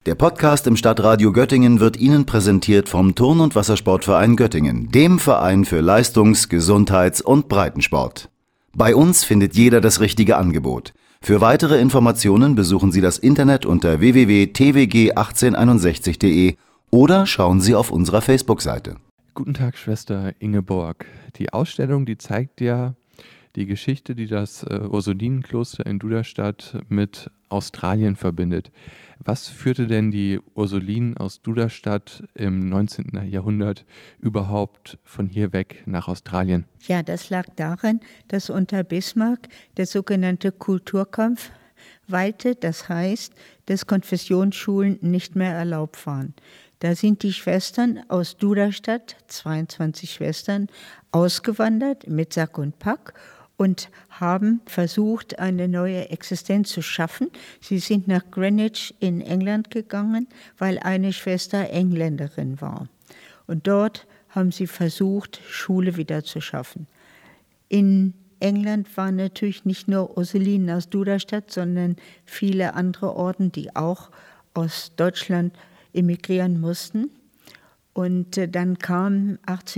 Der Podcast im Stadtradio Göttingen wird Ihnen präsentiert vom Turn- und Wassersportverein Göttingen, dem Verein für Leistungs-, Gesundheits- und Breitensport. Bei uns findet jeder das richtige Angebot. Für weitere Informationen besuchen Sie das Internet unter www.twg1861.de oder schauen Sie auf unserer Facebook-Seite. Guten Tag, Schwester Ingeborg. Die Ausstellung, die zeigt ja die Geschichte, die das Ursulinenkloster in Duderstadt mit Australien verbindet. Was führte denn die Ursulinen aus Duderstadt im 19. Jahrhundert überhaupt von hier weg nach Australien? Ja, das lag daran, dass unter Bismarck der sogenannte Kulturkampf weilte. Das heißt, dass Konfessionsschulen nicht mehr erlaubt waren. Da sind die Schwestern aus Duderstadt, 22 Schwestern, ausgewandert mit Sack und Pack und haben versucht, eine neue Existenz zu schaffen. Sie sind nach Greenwich in England gegangen, weil eine Schwester Engländerin war. Und dort haben sie versucht, Schule wieder zu schaffen. In England waren natürlich nicht nur Ursulinen aus Duderstadt, sondern viele andere Orden, die auch aus Deutschland emigrieren mussten. Und dann kam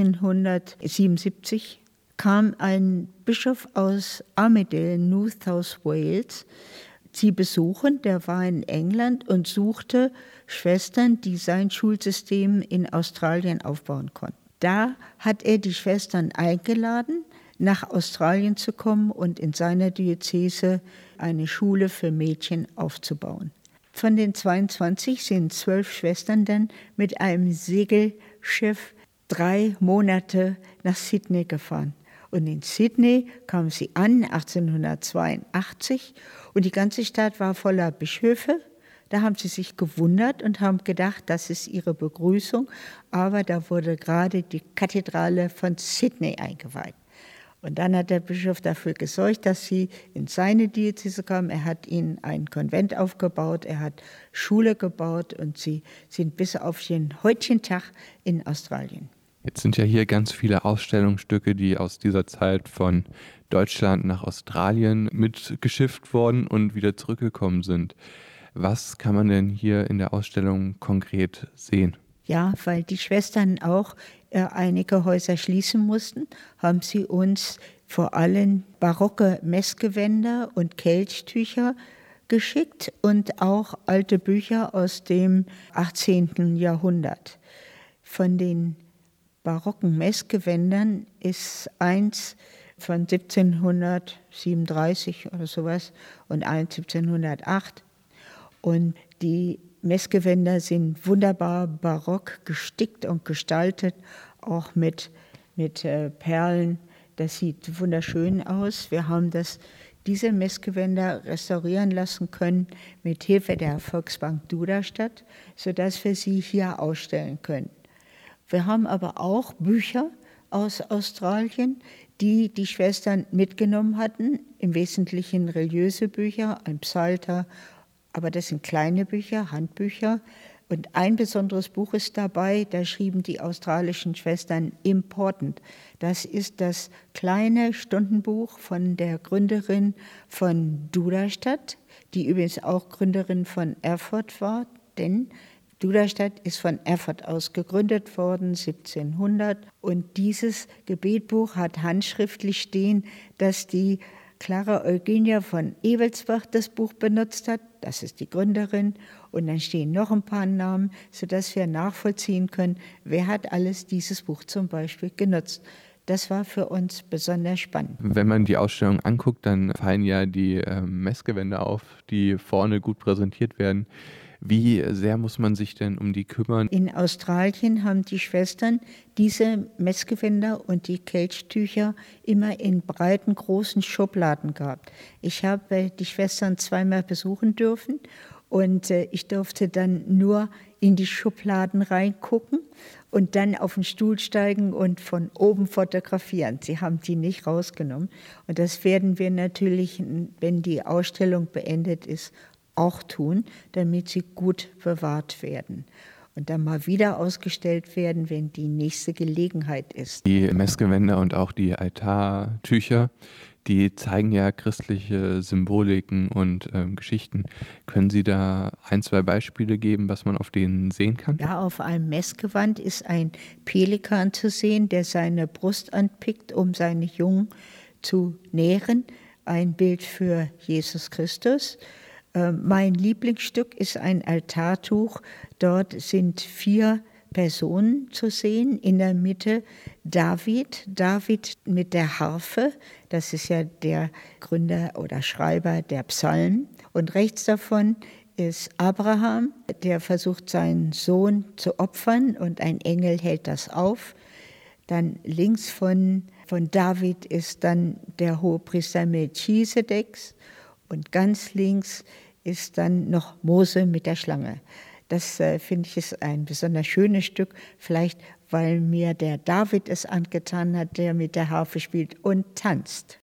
1877 ein Bischof aus Armidale, New South Wales, sie besuchen. Der war in England und suchte Schwestern, die sein Schulsystem in Australien aufbauen konnten. Da hat er die Schwestern eingeladen, nach Australien zu kommen und in seiner Diözese eine Schule für Mädchen aufzubauen. Von den 22 sind 12 Schwestern dann mit einem Segelschiff 3 Monate nach Sydney gefahren. Und in Sydney kamen sie an, 1882, und die ganze Stadt war voller Bischöfe. Da haben sie sich gewundert und haben gedacht, das ist ihre Begrüßung. Aber da wurde gerade die Kathedrale von Sydney eingeweiht. Und dann hat der Bischof dafür gesorgt, dass sie in seine Diözese kamen. Er hat ihnen ein Konvent aufgebaut, er hat Schule gebaut und sie sind bis auf den heutigen Tag in Australien. Jetzt sind ja hier ganz viele Ausstellungsstücke, die aus dieser Zeit von Deutschland nach Australien mitgeschifft worden und wieder zurückgekommen sind. Was kann man denn hier in der Ausstellung konkret sehen? Ja, weil die Schwestern auch einige Häuser schließen mussten, haben sie uns vor allem barocke Messgewänder und Kelchtücher geschickt und auch alte Bücher aus dem 18. Jahrhundert. Von den barocken Messgewändern ist eins von 1737 oder sowas und eins 1708. Und die Messgewänder sind wunderbar barock gestickt und gestaltet, auch mit Perlen. Das sieht wunderschön aus. Wir haben diese Messgewänder restaurieren lassen können mit Hilfe der Volksbank Duderstadt, sodass wir sie hier ausstellen können. Wir haben aber auch Bücher aus Australien, die die Schwestern mitgenommen hatten, im Wesentlichen religiöse Bücher, ein Psalter, aber das sind kleine Bücher, Handbücher. Und ein besonderes Buch ist dabei, da schrieben die australischen Schwestern Important. Das ist das kleine Stundenbuch von der Gründerin von Duderstadt, die übrigens auch Gründerin von Erfurt war, denn Duderstadt ist von Erfurt aus gegründet worden, 1700. Und dieses Gebetbuch hat handschriftlich stehen, dass die Clara Eugenia von Ewelsbach das Buch benutzt hat. Das ist die Gründerin. Und dann stehen noch ein paar Namen, sodass wir nachvollziehen können, wer hat alles dieses Buch zum Beispiel genutzt. Das war für uns besonders spannend. Wenn man die Ausstellung anguckt, dann fallen ja die Messgewänder auf, die vorne gut präsentiert werden. Wie sehr muss man sich denn um die kümmern? In Australien haben die Schwestern diese Messgewänder und die Kelchtücher immer in breiten, großen Schubladen gehabt. Ich habe die Schwestern zweimal besuchen dürfen und ich durfte dann nur in die Schubladen reingucken und dann auf den Stuhl steigen und von oben fotografieren. Sie haben die nicht rausgenommen. Und das werden wir natürlich, wenn die Ausstellung beendet ist, auch tun, damit sie gut bewahrt werden und dann mal wieder ausgestellt werden, wenn die nächste Gelegenheit ist. Die Messgewänder und auch die Altartücher, Die zeigen ja christliche Symboliken und Geschichten. Können Sie da ein, zwei Beispiele geben, was man auf denen sehen kann? Ja, auf einem Messgewand ist ein Pelikan zu sehen, der seine Brust anpickt, um seine Jungen zu nähren. Ein Bild für Jesus Christus. Mein Lieblingsstück ist ein Altartuch. Dort sind 4 Personen zu sehen. In der Mitte David mit der Harfe. Das ist ja der Gründer oder Schreiber der Psalmen. Und rechts davon ist Abraham, der versucht, seinen Sohn zu opfern und ein Engel hält das auf. Dann links von David ist dann der Hohepriester Melchisedek und ganz links ist dann noch Mose mit der Schlange. Das finde ich ist ein besonders schönes Stück, vielleicht weil mir der David es angetan hat, der mit der Harfe spielt und tanzt.